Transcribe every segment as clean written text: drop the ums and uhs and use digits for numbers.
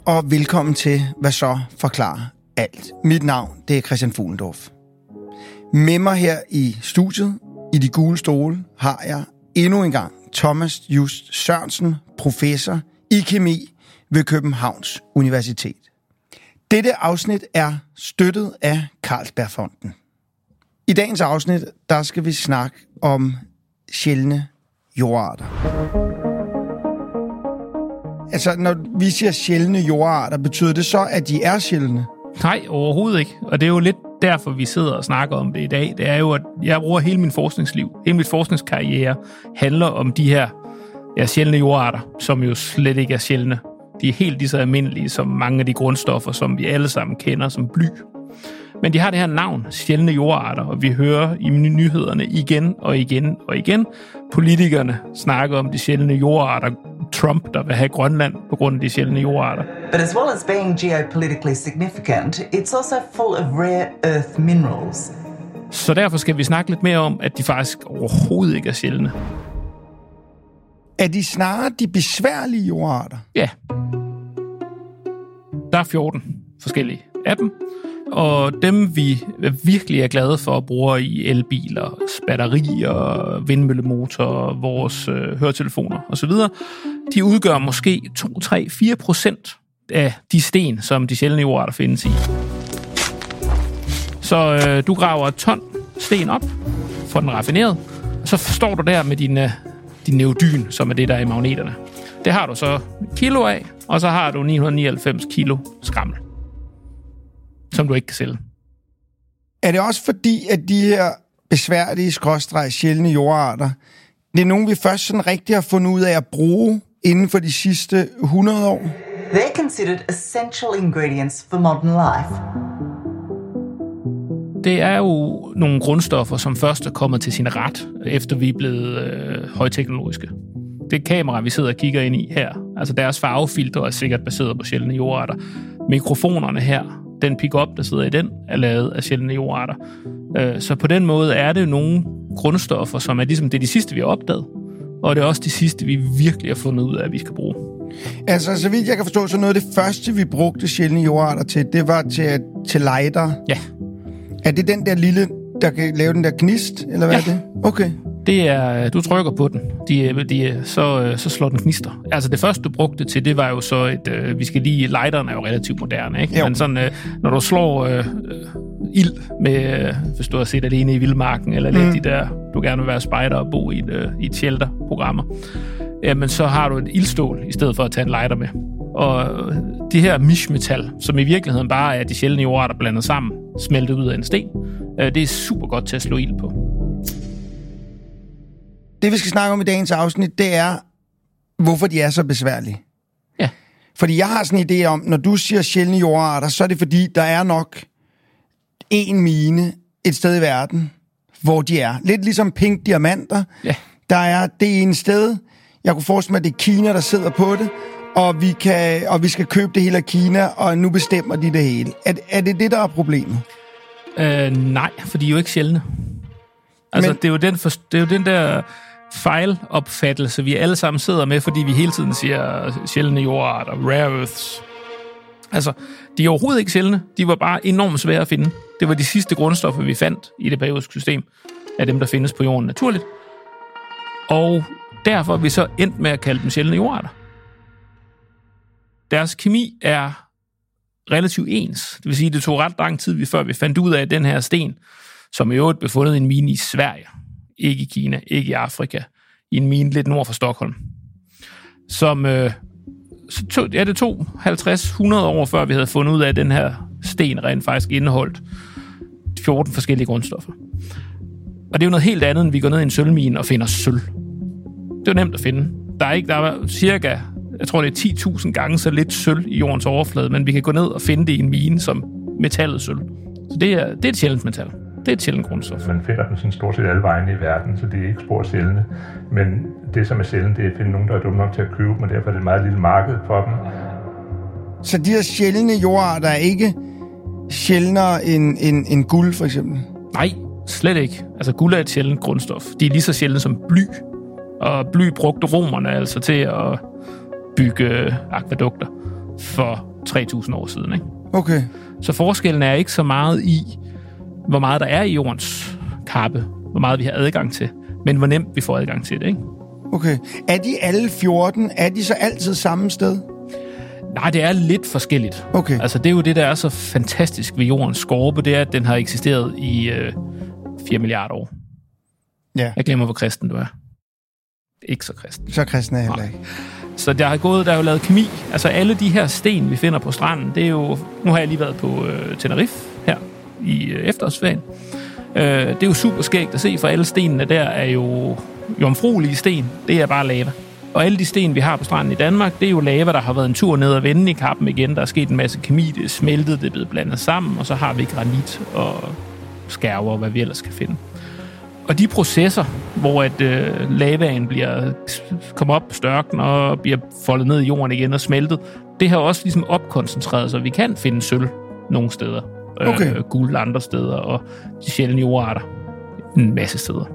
og velkommen til Hvad så forklarer alt. Mit navn, det er Christian Fuglendorf. Med mig her i studiet, i de gule stole, har jeg endnu en gang Thomas Just Sørensen, professor i kemi ved Københavns Universitet. Dette afsnit er støttet af Carlsbergfondet. I dagens afsnit, der skal vi snakke om sjældne jordarter. Altså, når vi siger sjældne jordarter, betyder det så, at de er sjældne? Nej, overhovedet ikke. Og det er jo lidt derfor, vi sidder og snakker om det i dag. Det er jo, at jeg bruger hele min forskningsliv, hele min forskningskarriere, handler om de her sjældne jordarter, som jo slet ikke er sjældne. De er helt lige så almindelige som mange af de grundstoffer, som vi alle sammen kender som bly. Men de har det her navn, sjældne jordarter, og vi hører i nyhederne igen og igen og igen politikerne snakke om de sjældne jordarter. Trump, der vil have Grønland på grund af de sjældne jordarter. But as well as being geopolitically significant, it's also full of rare earth minerals. Så derfor skal vi snakke lidt mere om, at de faktisk overhovedet ikke er sjældne. Er de snarere de besværlige jordarter? Ja. Der er 14 forskellige af dem. Og dem, vi virkelig er glade for at bruge i elbiler, batterier, vindmøllemotorer, vores høretelefoner osv., de udgør måske 2-3-4% af de sten, som de sjældne jordarter findes i. Så du graver et ton sten op, får den raffineret, og så står du der med din neodyn, som er det, der er i magneterne. Det har du så kilo af, og så har du 999 kilo skrammel, som du ikke kan sælge. Er det også fordi, at de her besværlige sjældne jordarter, det er nogen, vi først sådan rigtig har fundet ud af at bruge inden for de sidste 100 år? They're considered essential ingredients for modern life. Det er jo nogle grundstoffer, som først er kommet til sin ret, efter vi er blevet højteknologiske. Det kamera, vi sidder og kigger ind i her, altså deres farvefiltre er sikkert baseret på sjældne jordarter. Mikrofonerne her, den pick-up, der sidder i den, er lavet af sjældne jordarter. Så på den måde er det nogle grundstoffer, som er ligesom det de sidste, vi har opdaget. Og det er også de sidste, vi virkelig har fundet ud af, at vi skal bruge. Altså, så vidt jeg kan forstå, så noget af det første, vi brugte sjældne jordarter til, det var til lighter. Ja. Er det den der lille, der kan lave den der gnist, eller hvad er det? Okay. Det er, du trykker på den, så slår den gnister. Altså det første, du brugte til, det var jo så lighteren er jo relativt moderne, ikke? Men sådan, når du slår ild med, hvis du har set alene i vildmarken, eller lidt de der, du gerne vil være spejder og bo i et shelter-programmer, jamen så har du et ildstål, i stedet for at tage en lighter med. Og de her mishmetal, som i virkeligheden bare er de sjældne jordarter blandet sammen, smeltet ud af en sten, det er super godt til at slå ild på. Det, vi skal snakke om i dagens afsnit, det er, hvorfor de er så besværlige. Ja. Fordi jeg har sådan en idé om, når du siger sjældne jordarter, så er det fordi, der er nok en mine et sted i verden, hvor de er. Lidt ligesom pink diamanter. Ja. Der er det ene sted, jeg kunne forestille mig, at det er Kina, der sidder på det, og vi skal købe det hele af Kina, og nu bestemmer de det hele. Er det det, der er problemet? Nej, for de er jo ikke sjældne. Altså, det er jo den der fejlopfattelse, vi alle sammen sidder med, fordi vi hele tiden siger sjældne jordarter, rare earths. Altså, de er overhovedet ikke sjældne. De var bare enormt svære at finde. Det var de sidste grundstoffer, vi fandt i det periodiske system, af dem, der findes på jorden naturligt. Og derfor er vi så endt med at kalde dem sjældne jordarter. Deres kemi er relativt ens. Det vil sige, det tog ret lang tid, før vi fandt ud af, at den her sten, som i øvrigt blev fundet i en mine i Sverige, ikke i Kina, ikke i Afrika, i en mine lidt nord for Stockholm, som det tog 50-100 år, før vi havde fundet ud af, at den her sten rent faktisk indeholdt 14 forskellige grundstoffer. Og det er jo noget helt andet, end vi går ned i en sølvmine og finder sølv. Det er jo nemt at finde. Der er cirka, jeg tror det er 10.000 gange så lidt sølv i jordens overflade, men vi kan gå ned og finde det i en mine som metallet sølv. Så det er et sjældent metal. Det er et sjældent grundstof. Man finder dem sådan stort set alle vegne i verden, så det er ikke spor sjældne. Men det, som er sjældent, det er at finde nogen, der er dumme nok til at købe dem, og derfor er det et meget lille marked for dem. Så de her sjældne jordarter er ikke sjældnere end guld, for eksempel? Nej, slet ikke. Altså, guld er et sjældent grundstof. De er lige så sjældne som bly. Og bly brugte romerne altså til at bygge akvædukter for 3.000 år siden, ikke? Okay. Så forskellen er ikke så meget i, hvor meget der er i jordens kappe, hvor meget vi har adgang til, men hvor nemt vi får adgang til det, ikke? Okay. Er de alle 14, er de så altid samme sted? Nej, det er lidt forskelligt. Okay. Altså, det er jo det, der er så fantastisk ved jordens skorpe, det er, at den har eksisteret i 4 milliarder år. Ja. Jeg glemmer, hvor kristen du er. Ikke så kristen. Så kristen er jeg heller ikke. Så der er jo lavet kemi. Altså, alle de her sten, vi finder på stranden, det er jo... Nu har jeg lige været på Tenerife her i efterårsferien. Det er jo super skægt at se, for alle stenene der er jo jomfruelige sten. Det er bare lava. Og alle de sten, vi har på stranden i Danmark, det er jo lava, der har været en tur ned og vende i kappen igen. Der er sket en masse kemi, det er smeltet, det er blevet blandet sammen, og så har vi granit og skærver og hvad vi ellers kan finde. Og de processer, hvor at lavaen kommer op, størkner og bliver foldet ned i jorden igen og smeltet, det har også ligesom opkoncentreret, så vi kan finde sølv nogle steder. Okay. Guld andre steder, og de sjældne jordarter en masse steder.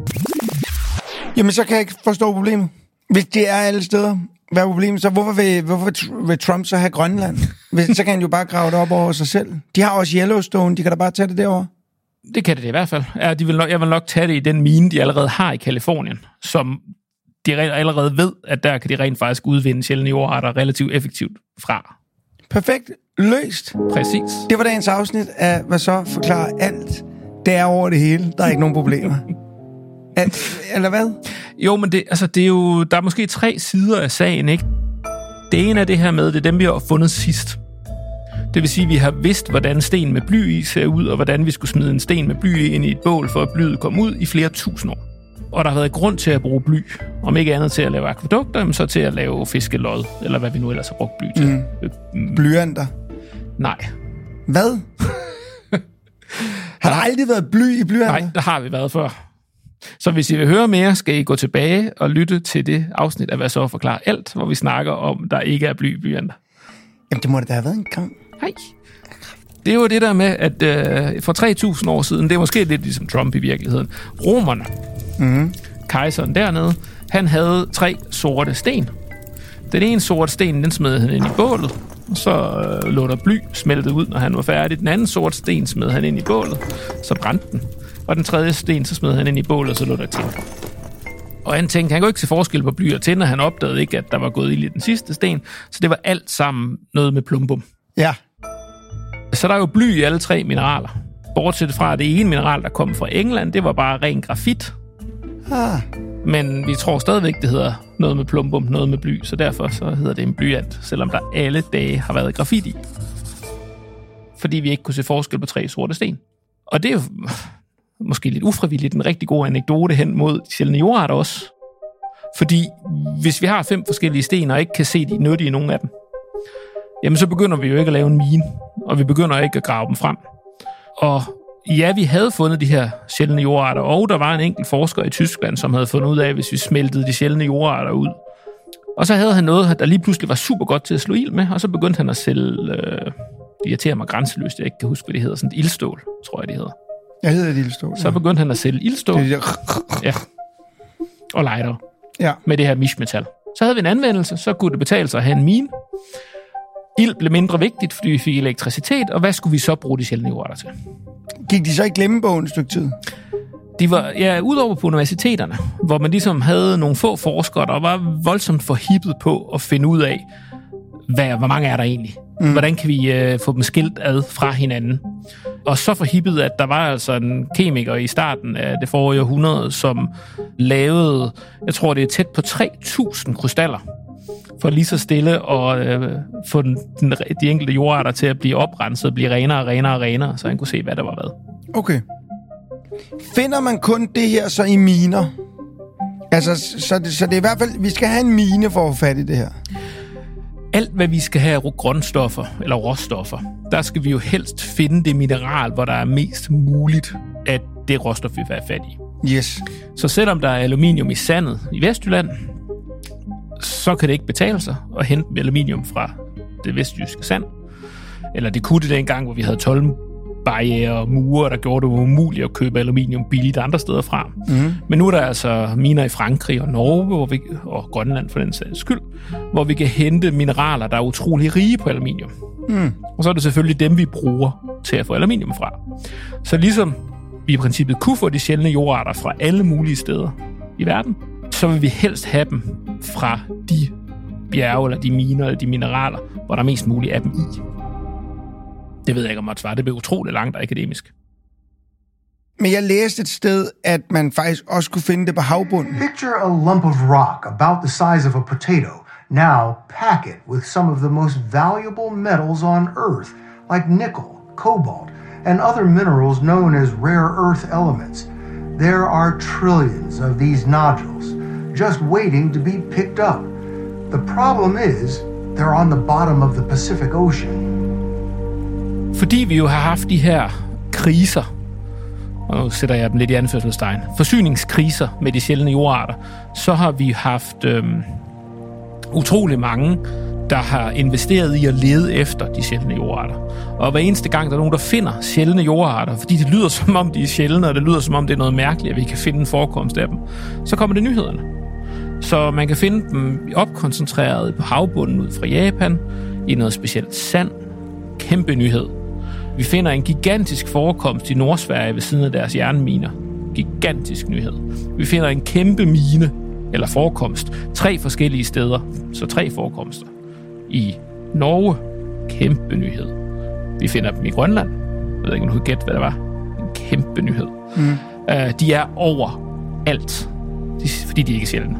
Jamen, så kan jeg ikke forstå problemet. Hvis det er alle steder, hvad er problemet? Så hvorfor vil Trump så have Grønland? Så kan han jo bare grave det op over sig selv. De har også Yellowstone, de kan da bare tage det derover. Det kan det i hvert fald. Jeg vil nok tage det i den mine, de allerede har i Kalifornien, som de allerede ved, at der kan de rent faktisk udvinde sjældne jordarter relativt effektivt fra. Perfekt. Løst. Præcis. Det var dagens afsnit af Hvad så forklarer alt. Det er over det hele. Der er ikke nogen problemer. Eller hvad? Jo, men det er jo... Der er måske 3 sider af sagen, ikke? Det ene er det her med, det er dem, vi har fundet sidst. Det vil sige, at vi har vidst, hvordan sten med bly i ser ud, og hvordan vi skulle smide en sten med bly ind i et bål, for at blyet kom ud i flere tusind år. Og der har været grund til at bruge bly. Om ikke andet til at lave akvædukter, men så til at lave fiskelod, eller hvad vi nu ellers har brugt bly til. Blyanter? Nej. Hvad? Har der aldrig været bly i blyanter? Nej, der har vi været før. Så hvis I vil høre mere, skal I gå tilbage og lytte til det afsnit af Hvad så forklarer alt, hvor vi snakker om, der ikke er bly i blyanter. Jamen, det må da have været en gang. Nej. Det er jo det der med, at for 3.000 år siden, det er måske lidt ligesom Trump i virkeligheden, romerne, kejseren dernede, han havde 3 sorte sten. Den ene sorte sten, den smed han ind i bålet, og så lå der bly smeltet ud, når han var færdig. Den anden sorte sten smed han ind i bålet, så brændte den. Og den tredje sten, så smed han ind i bålet, og så lå der tin. Og han tænkte, han kunne ikke se forskel på bly og tin, og han opdagede ikke, at der var gået ild i den sidste sten. Så det var alt sammen noget med plumbum. Ja. Så der er jo bly i alle 3 mineraler. Bortset fra det ene mineral, der kom fra England, det var bare ren grafit. Men vi tror stadigvæk, det hedder noget med plumbum, noget med bly, så derfor så hedder det en blyant, selvom der alle dage har været grafit i. Fordi vi ikke kunne se forskel på 3 sorte sten. Og det er jo måske lidt ufrivilligt en rigtig god anekdote hen mod de sjældne jordarter også. Fordi hvis vi har 5 forskellige sten og ikke kan se de nyttige i nogen af dem, jamen så begynder vi jo ikke at lave en mine, og vi begynder ikke at grave dem frem. Og ja, vi havde fundet de her sjældne jordarter, og der var en enkelt forsker i Tyskland, som havde fundet ud af, hvis vi smeltede de sjældne jordarter ud. Og så havde han noget, der lige pludselig var super godt til at slå ild med, og så begyndte han at sælge, det irriterer mig grænseløst, jeg ikke kan huske, hvad det hedder, sådan et ildstål, tror jeg, det hedder. Jeg hedder det ildstål. Så begyndte han at sælge ildstål. Ja. Og lighter. Ja. Med det her mischmetal. Så havde vi en anvendelse, så kunne det betale sig at have en mine. Ild blev mindre vigtigt, fordi vi fik elektricitet, og hvad skulle vi så bruge de sjældne jordarter til? Gik de så i glemmebogen et stykke tid? De var udover på universiteterne, hvor man ligesom havde nogle få forskere, der var voldsomt forhippet på at finde ud af, hvor mange er der egentlig? Hvordan kan vi få dem skilt ad fra hinanden? Og så forhippet, at der var altså en kemiker i starten af det forrige århundrede, som lavede, jeg tror det er tæt på 3.000 krystaller, for lige så stille og få de enkelte jordarter til at blive oprenset, blive renere og renere og renere, så han kunne se, hvad der var hvad. Okay. Finder man kun det her så i miner? Altså, så det er i hvert fald, vi skal have en mine for at få fat i det her. Alt, hvad vi skal have af grundstoffer eller råstoffer, der skal vi jo helst finde det mineral, hvor der er mest muligt af det råstof, vi vil have fat i. Yes. Så selvom der er aluminium i sandet i Vestjylland, så kan det ikke betale sig at hente aluminium fra det vestjyske sand. Eller det kunne det dengang, hvor vi havde barrierer og mure, der gjorde det umuligt at købe aluminium billigt andre steder fra. Mm. Men nu er der altså miner i Frankrig og Norge, og Grønland for den sags skyld, hvor vi kan hente mineraler, der er utrolig rige på aluminium. Mm. Og så er det selvfølgelig dem, vi bruger til at få aluminium fra. Så ligesom vi i princippet kunne få de sjældne jordarter fra alle mulige steder i verden, så vil vi helst have dem fra de bjerge, eller de miner, eller de mineraler, hvor der er mest muligt af dem i. Det ved jeg ikke, om jeg svare. Det bliver utroligt langt og akademisk. Men jeg læste et sted, at man faktisk også kunne finde det på havbunden. Picture a lump of rock about the size of a potato. Now pack it with some of the most valuable metals on Earth, like nickel, cobalt, and other minerals known as rare earth elements. There are trillions of these nodules, just waiting to be picked up. The problem is, they're on the bottom of the Pacific Ocean. Fordi vi jo har haft de her kriser, og nu sætter jeg dem lidt i anførselstegn, forsyningskriser med de sjældne jordarter, så har vi haft utrolig mange, der har investeret i at lede efter de sjældne jordarter. Og hver eneste gang, der er nogen, der finder sjældne jordarter, fordi det lyder som om, de er sjældne, og det lyder som om, det er noget mærkeligt, at vi kan finde en forekomst af dem, så kommer det nyhederne. Så man kan finde dem opkoncentreret på havbunden ud fra Japan, i noget specielt sand. Kæmpe nyhed. Vi finder en gigantisk forekomst i Nordsverige ved siden af deres jernminer. Gigantisk nyhed. Vi finder en kæmpe mine, eller forekomst, 3 forskellige steder, så 3 forekomster. I Norge, kæmpe nyhed. Vi finder dem i Grønland. Jeg ved ikke, om du kan gætte, hvad det var. En kæmpe nyhed. Mm. De er overalt, fordi de ikke er sjældne.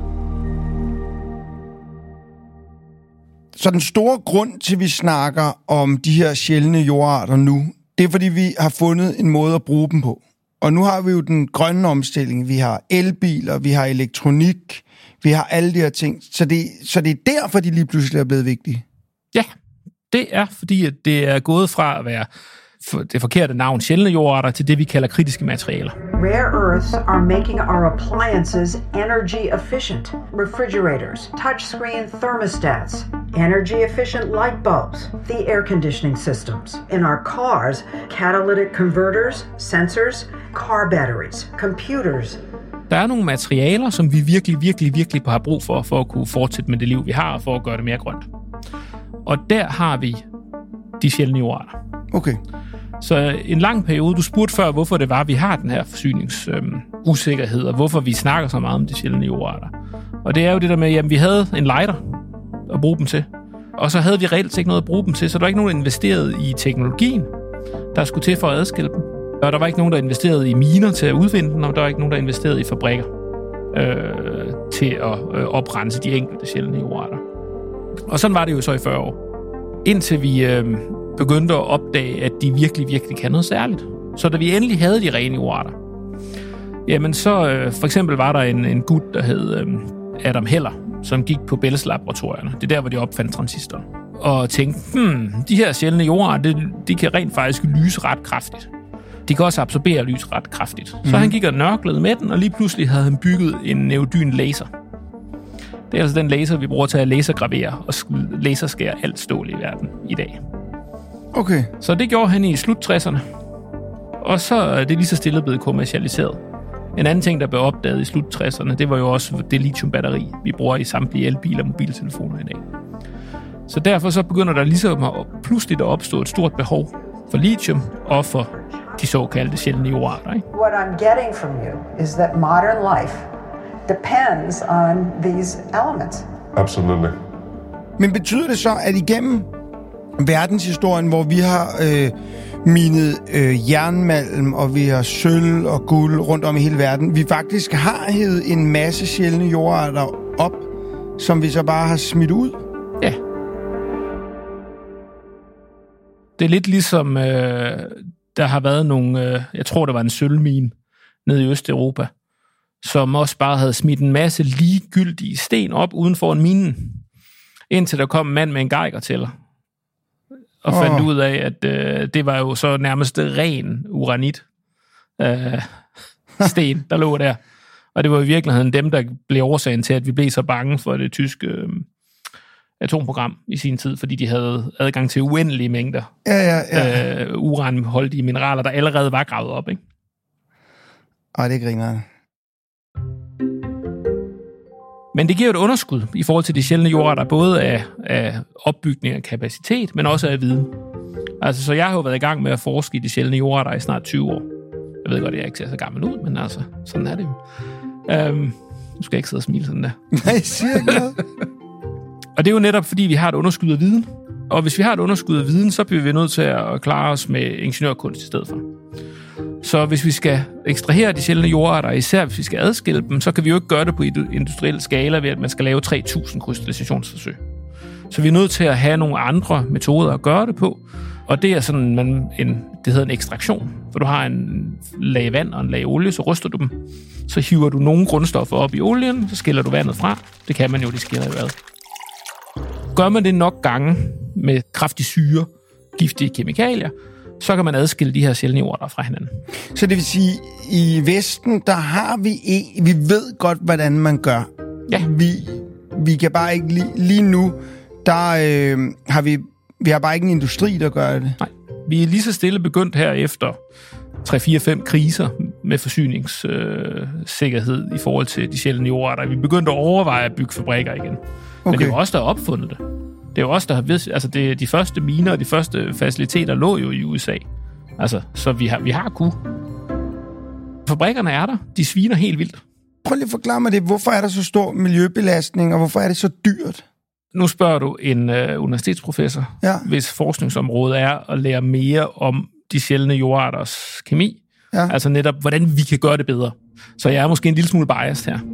Så den store grund til, at vi snakker om de her sjældne jordarter nu, det er, fordi vi har fundet en måde at bruge dem på. Og nu har vi jo den grønne omstilling. Vi har elbiler, vi har elektronik, vi har alle de her ting. Så det er derfor, de lige pludselig er blevet vigtige. Ja, det er, fordi at det er gået fra at være det forkerte navn sjældne jordarter til det, vi kalder kritiske materialer. Rare earths are making our appliances energy efficient. Refrigerators, touchscreen thermostats, energy efficient light bulbs, the air conditioning systems. In our cars, catalytic converters, sensors, car batteries, computers. Der er nogle materialer, som vi virkelig har brug for at kunne fortsætte med det liv, vi har, og for at gøre det mere grønt. Og der har vi de sjældne jordarter. Okay. Så en lang periode, du spurgte før, hvorfor det var, vi har den her forsyningsusikkerhed, og hvorfor vi snakker så meget om de sjældne jordarter. Og det er jo det der med, at vi havde en lighter at bruge dem til, og så havde vi reelt ikke noget at bruge dem til, så der var ikke nogen, der investerede i teknologien, der skulle til for at adskille dem. Og der var ikke nogen, der investerede i miner til at udvinde dem, og der var ikke nogen, der investerede i fabrikker til at oprense de enkelte sjældne jordarter. Og sådan var det jo så i 40 år. Indtil vi begyndte at opdage, at de virkelig kan noget særligt. Så da vi endelig havde de rene jordarter, jamen så for eksempel var der en gut, der hed Adam Heller, som gik på Belles-laboratorierne. Det er der, hvor de opfandt transistoren. Og tænkte, de her sjældne jordarter, de kan rent faktisk lyse ret kraftigt. De kan også absorbere lys ret kraftigt. Så han gik og nørklede med den, og lige pludselig havde han bygget en neodyn laser. Det er altså den laser, vi bruger til at lasergravere og laserskære alt stål i verden i dag. Okay. Så det gjorde han i slut 60'erne. Og så er det lige så stille blevet kommercialiseret. En anden ting, der blev opdaget i slut 60'erne, det var jo også det lithiumbatteri, vi bruger i samtlige elbiler og mobiltelefoner i dag. Så derfor så begynder der ligesom pludselig at opstå et stort behov for lithium og for de såkaldte sjældne jordarter. What I'm getting from you is that modern life depends on these elements. Absolutely. Men betyder det så, at igennem verdenshistorien, hvor vi har minet jernmalm, og vi har sølv og guld rundt om i hele verden, vi faktisk har hævet en masse sjældne jordarter op, som vi så bare har smidt ud? Ja. Det er lidt ligesom, der har været nogle, jeg tror, der var en sølvmine nede i Østeuropa, som også bare havde smidt en masse ligegyldige sten op uden for en mine, indtil der kom en mand med en geigertæller og fandt ud af, at det var jo så nærmest ren uranit sten, der lå der. Og det var i virkeligheden dem, der blev årsagen til, at vi blev så bange for det tyske atomprogram i sin tid, fordi de havde adgang til uendelige mængder uranholdige mineraler, der allerede var gravet op, ikke? Ej, det griner. Men det giver et underskud i forhold til de sjældne jordarter, både af opbygning af kapacitet, men også af viden. Altså, så jeg har jo været i gang med at forske i de sjældne jordarter i snart 20 år. Jeg ved godt, at jeg ikke ser så gammel ud, men altså, sådan er det jo. Nu skal jeg ikke sidde og smile sådan der. Nej, siger ikke noget. Og det er jo netop, fordi vi har et underskud af viden. Og hvis vi har et underskud af viden, så bliver vi nødt til at klare os med ingeniørkunst i stedet for. Så hvis vi skal ekstrahere de sjældne jordarter, især hvis vi skal adskille dem, så kan vi jo ikke gøre det på industriel skala ved, at man skal lave 3.000 krystallisationsforsøg. Så vi er nødt til at have nogle andre metoder at gøre det på. Og det er sådan, det hedder en ekstraktion. For du har en lag vand og en lag olie, så ryster du dem. Så hiver du nogle grundstoffer op i olien, så skiller du vandet fra. Det kan man jo, de skiller i vand. Gør man det nok gange med kraftig syre, giftige kemikalier, så kan man adskille de her sjældne jordarter fra hinanden. Så det vil sige, i Vesten, der har vi ved godt, hvordan man gør. Ja. Vi kan bare ikke lige nu, der har vi har bare ikke en industri, der gør det. Nej, vi er lige så stille begyndt her efter 3-4-5 kriser med forsyningssikkerhed i forhold til de sjældne jordarter. Vi er begyndt at overveje at bygge fabrikker igen. Men det er jo os, der har opfundet det. Det er jo os, der har vidst, altså de første miner og de første faciliteter lå jo i USA. Altså, så vi har kunne. Fabrikkerne er der. De sviner helt vildt. Prøv lige at forklare mig det. Hvorfor er der så stor miljøbelastning, og hvorfor er det så dyrt? Nu spørger du en universitetsprofessor, hvis forskningsområde er at lære mere om de sjældne jordarters kemi. Ja. Altså netop, hvordan vi kan gøre det bedre. Så jeg er måske en lille smule biased her.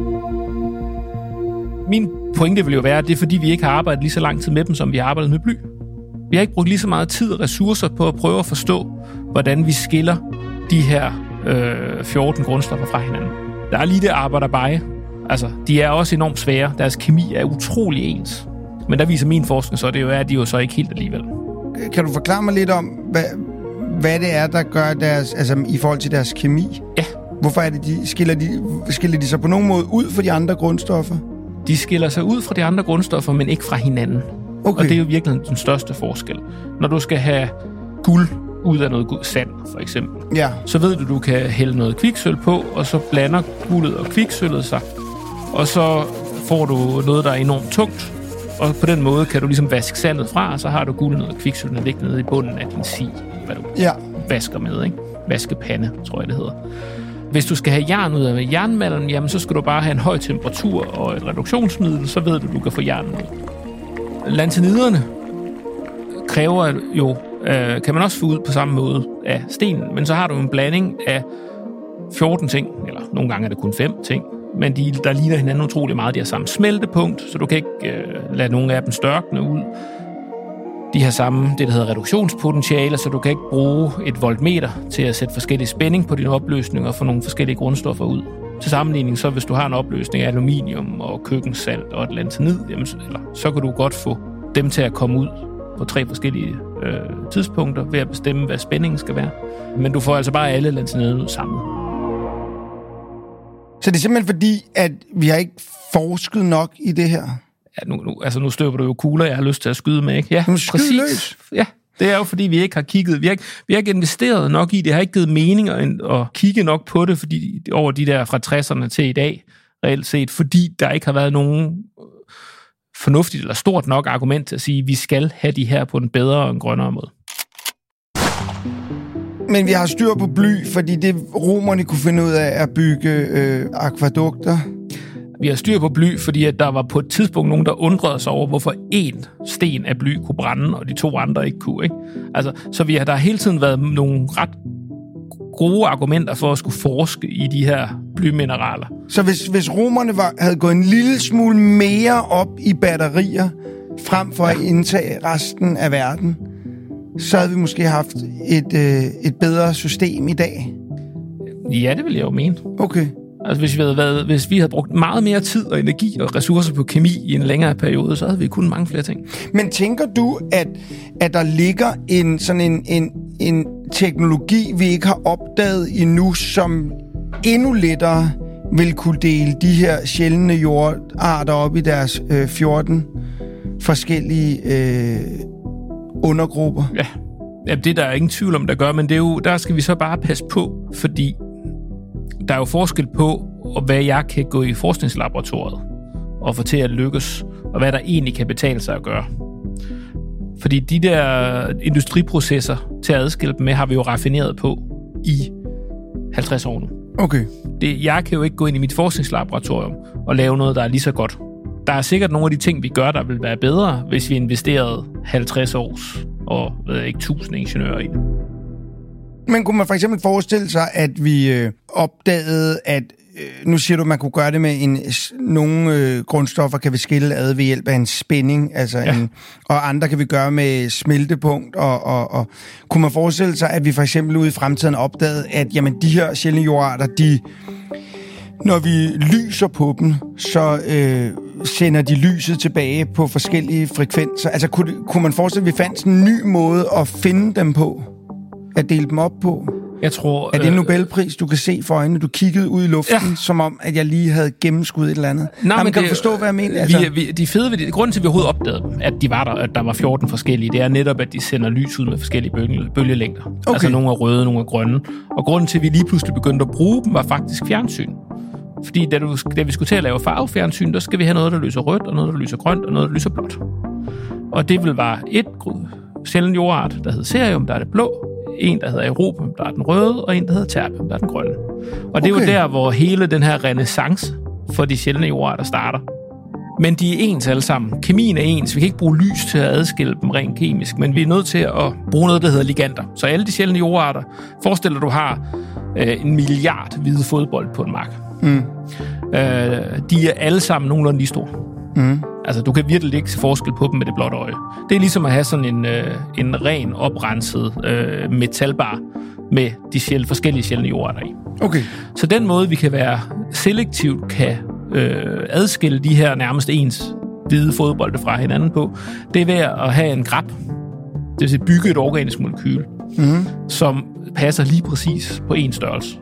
Min pointe vil jo være, at det er fordi, vi ikke har arbejdet lige så lang tid med dem, som vi har arbejdet med bly. Vi har ikke brugt lige så meget tid og ressourcer på at prøve at forstå, hvordan vi skiller de her 14 grundstoffer fra hinanden. Der er lige det arbejderbeje. Altså, de er også enormt svære. Deres kemi er utrolig ens. Men der viser min forskning så, det jo er, at de jo så ikke helt alligevel. Kan du forklare mig lidt om, hvad det er, der gør deres, altså i forhold til deres kemi? Ja. Hvorfor er det, skiller de sig på nogen måde ud fra de andre grundstoffer? De skiller sig ud fra de andre grundstoffer, men ikke fra hinanden. Okay. Og det er jo virkelig den største forskel. Når du skal have guld ud af noget sand, for eksempel, så ved du kan hælde noget kviksølv på, og så blander guldet og kviksølvet sig. Og så får du noget, der er enormt tungt, og på den måde kan du ligesom vaske sandet fra, og så har du guldet og kviksølvet liggende nede i bunden af din si, hvad du vasker med, ikke? Vaskepande, tror jeg, det hedder. Hvis du skal have jern ud af jernmalmen, jamen så skal du bare have en høj temperatur og et reduktionsmiddel, så ved du kan få jern ud. Lantaniderne kræver jo, kan man også få ud på samme måde af stenen, men så har du en blanding af 14 ting, eller nogle gange er det kun 5 ting, men der ligner hinanden utrolig meget. De har samme smeltepunkt, så du kan ikke lade nogle af dem størkne ud. De har samme, det der hedder reduktionspotentiale, så du kan ikke bruge et voltmeter til at sætte forskellig spænding på dine opløsninger og få nogle forskellige grundstoffer ud. Til sammenligning, så hvis du har en opløsning af aluminium og køkkensalt og et lantanid, så kan du godt få dem til at komme ud på 3 forskellige tidspunkter ved at bestemme, hvad spændingen skal være. Men du får altså bare alle lantanider ud sammen. Så det er simpelthen fordi, at vi har ikke forsket nok i det her? Ja, nu støber du jo kugler, jeg har lyst til at skyde med, ikke? Ja, præcis. Ja, det er jo fordi, vi ikke har kigget. Vi har ikke investeret nok i det. Har ikke givet mening at kigge nok på det, fordi over de der fra 60'erne til i dag, reelt set, fordi der ikke har været nogen fornuftigt eller stort nok argument til at sige, at vi skal have de her på en bedre og en grønnere måde. Men vi har styr på bly, fordi det romerne kunne finde ud af at bygge akvadukter. Vi har styr på bly, fordi at der var på et tidspunkt nogen, der undrede sig over, hvorfor én sten af bly kunne brænde, og de 2 andre ikke kunne. Ikke? Altså, så der har hele tiden været nogle ret gode argumenter for at skulle forske i de her blymineraler. Så hvis romerne havde gået en lille smule mere op i batterier, frem for at indtage resten af verden, så havde vi måske haft et bedre system i dag. Ja, det vil jeg jo mene. Okay. Altså, hvis vi havde brugt meget mere tid og energi og ressourcer på kemi i en længere periode, så havde vi kunnet mange flere ting. Men tænker du, at der ligger en teknologi, vi ikke har opdaget endnu, som endnu lettere vil kunne dele de her sjældne jordarter op i deres 14 forskellige undergrupper. Ja, det der er ingen tvivl om, der gør, men det er jo, der skal vi så bare passe på, fordi der er jo forskel på, hvad jeg kan gå i forskningslaboratoriet og få til at lykkes, og hvad der egentlig kan betale sig at gøre. Fordi de der industriprocesser til at adskille dem med, har vi jo raffineret på i 50 år nu. Okay. Jeg kan jo ikke gå ind i mit forskningslaboratorium og lave noget, der er lige så godt. Der er sikkert nogle af de ting, vi gør, der vil være bedre, hvis vi investerede 50 års og 1000 ingeniører i det. Men kunne man for eksempel forestille sig, at vi opdagede, at nu siger du, at man kunne gøre det med nogle grundstoffer, kan vi skille ad ved hjælp af en spænding, altså og andre kan vi gøre med smeltepunkt, og kunne man forestille sig, at vi for eksempel ude i fremtiden opdagede, at jamen, de her sjældne jordarter, når vi lyser på dem, så sender de lyset tilbage på forskellige frekvenser. Altså kunne man forestille, at vi fandt sådan en ny måde at finde dem på? At dele dem op på? Jeg tror... Er det en Nobelpris, du kan se for øjnene? Du kiggede ud i luften, som om, at jeg lige havde gennemskud et eller andet. Nej, men kan du forstå, hvad jeg mener? Altså... De fede ved det, grunden til, at vi overhovedet opdagede dem, at de var der, at der var 14 forskellige, det er netop, at de sender lys ud med forskellige bølgelængder. Okay. Altså nogle er røde, nogle er grønne. Og grunden til, at vi lige pludselig begyndte at bruge dem, var faktisk fjernsyn. Fordi da vi skulle til at lave farvefjernsyn, der skal vi have noget, der lyser rødt, og noget, der lyser grønt, og noget, der lyser blåt. Og det vil være et sjældent jordart, der hedder cerium, der er det blå, en, der hedder europium, der er den røde, og en, der hedder terbium, der er den grønne. Og det er jo der, hvor hele den her renæssance for de sjældne jordarter starter. Men de er ens alle sammen. Kemien er ens. Vi kan ikke bruge lys til at adskille dem rent kemisk, men vi er nødt til at bruge noget, der hedder ligander. Så alle de sjældne jordarter, forestil dig, du har 1 milliard hvide fodbold på en mark. De er alle sammen nogenlunde lige store. Altså, du kan virkelig ikke se forskel på dem med det blotte øje. Det er ligesom at have sådan en ren, oprenset metalbar med de forskellige sjældne jordarter i. Okay. Så den måde, vi kan være selektivt kan adskille de her nærmest ens hvide fodbolde fra hinanden på, det er ved at have en grab. Det vil sige bygge et organisk molekyl, som passer lige præcis på en størrelse.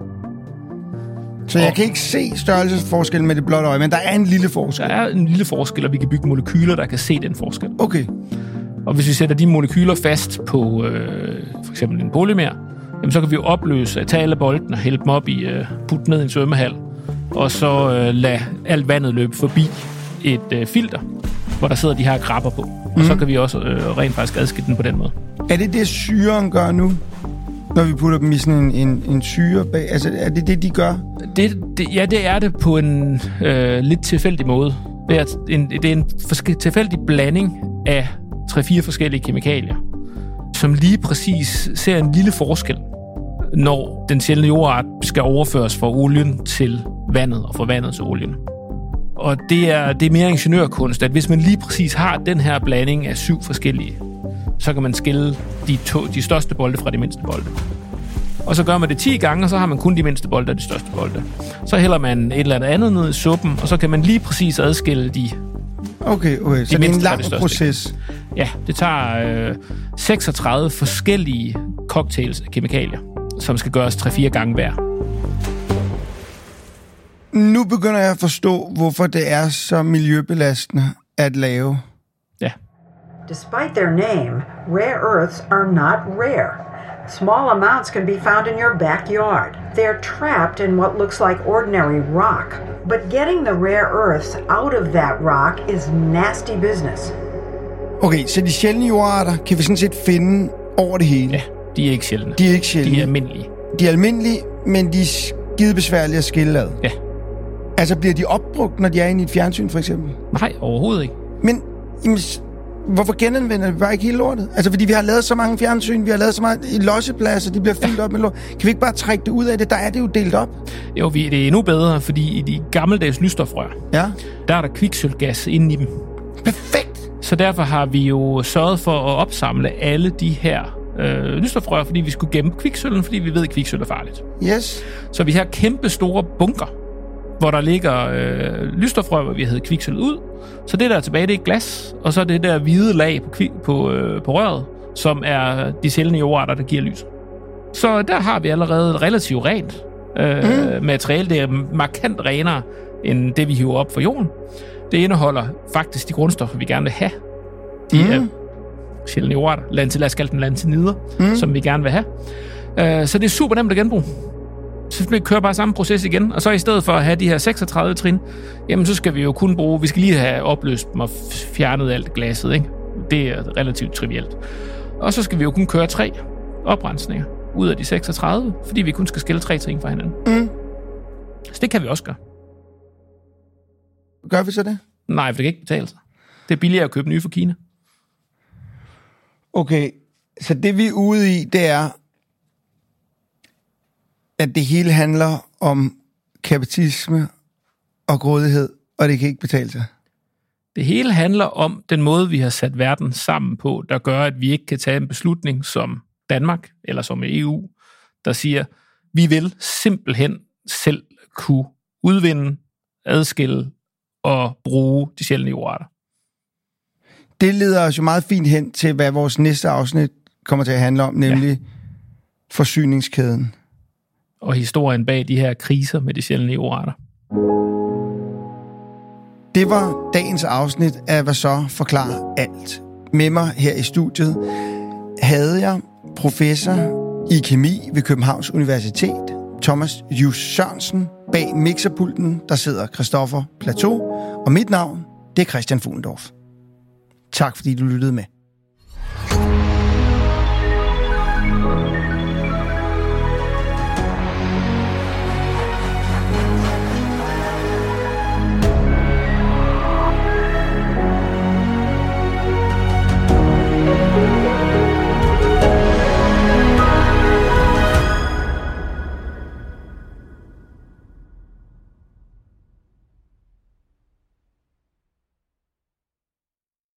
Så jeg kan ikke se størrelsesforskel med det blotte øje, men der er en lille forskel. Der er en lille forskel, og vi kan bygge molekyler, der kan se den forskel. Okay. Og hvis vi sætter de molekyler fast på for eksempel en polymer, jamen så kan vi jo tage alle bolden og hælde dem op i, putte ned i en svømmehal, og så lade alt vandet løbe forbi et filter, hvor der sidder de her grapper på. Og så kan vi også rent faktisk adskille den på den måde. Er det syren gør nu? Når vi putter dem i sådan en syre bag? Altså, er det, de gør? Ja, det er det på en lidt tilfældig måde. Det er en tilfældig blanding af 3-4 forskellige kemikalier, som lige præcis ser en lille forskel, når den sjældne jordart skal overføres fra olien til vandet, og fra vandet til olien. Og det er mere ingeniørkunst, at hvis man lige præcis har den her blanding af 7 forskellige, så kan man skille de største bolde fra de mindste bolde. Og så gør man det 10 gange, og så har man kun de mindste bolde og de største bolde. Så hælder man et eller andet ned i suppen, og så kan man lige præcis adskille de Okay, så det er en lang proces. Ja, det tager 36 forskellige cocktails af kemikalier, som skal gøres 3-4 gange hver. Nu begynder jeg at forstå, hvorfor det er så miljøbelastende at lave. Ja. Despite their name, rare earths are not rare. Small amounts can be found in your backyard. They're trapped in what looks like ordinary rock. But getting the rare earths out of that rock is nasty business. Okay, så de sjældne jordarter kan vi sådan set finde over det hele? Ja, de er ikke sjældne. De er ikke sjældne? De er almindelige. De er almindelige, men de er skide besværlige at skille ad? Ja. Altså bliver de opbrugt, når de er inde i et fjernsyn, for eksempel? Nej, overhovedet ikke. Men hvorfor genanvender vi bare ikke hele lortet? Altså, fordi vi har lavet så mange fjernsyn, vi har lavet så meget lossepladser, de bliver fyldt op med lort. Kan vi ikke bare trække det ud af det? Der er det jo delt op. Jo, det er endnu bedre, fordi i de gammeldags lysstofrør, der er der kviksølvgas inde i dem. Perfekt! Så derfor har vi jo sørget for at opsamle alle de her lysstofrør, fordi vi skulle gemme kviksølven, fordi vi ved, at kviksølv er farligt. Yes. Så vi har kæmpe store bunker, hvor der ligger lysstofrør, hvor vi har heddet kviksølv ud. Så det der er tilbage, det er glas, og så er det der hvide lag på røret, som er de sjældne jordarter, der giver lys. Så der har vi allerede relativt rent materiale. Det er markant renere, end det vi hiver op fra jorden. Det indeholder faktisk de grundstoffer, vi gerne vil have de er sjældne jordarter. Lad os kalde dem lantinider, som vi gerne vil have. Så det er super nemt at genbruge. Så kører bare samme proces igen, og så i stedet for at have de her 36 trin, jamen så skal vi jo kun bruge, vi skal lige have opløst dem og fjernet alt glasset, ikke? Det er relativt trivielt. Og så skal vi jo kun køre 3 oprensninger ud af de 36, fordi vi kun skal skille 3 trin fra hinanden. Så det kan vi også gøre. Gør vi så det? Nej, for det kan ikke betale sig. Det er billigere at købe nye fra Kina. Okay, så det vi er ude i, det er, at det hele handler om kapitalisme og grådighed, og det kan ikke betale sig. Det hele handler om den måde, vi har sat verden sammen på, der gør, at vi ikke kan tage en beslutning som Danmark, eller som EU, der siger, vi vil simpelthen selv kunne udvinde, adskille og bruge de sjældne jordarter. Det leder os jo meget fint hen til, hvad vores næste afsnit kommer til at handle om, nemlig forsyningskæden. Og historien bag de her kriser med de sjældne jordarter. Det var dagens afsnit af Hvad så forklarer alt. Med mig her i studiet havde jeg professor i kemi ved Københavns Universitet, Thomas Just Sørensen. Bag mixerpulten, der sidder Christoffer Plateau, og mit navn, det er Christian Fuglendorf. Tak fordi du lyttede med.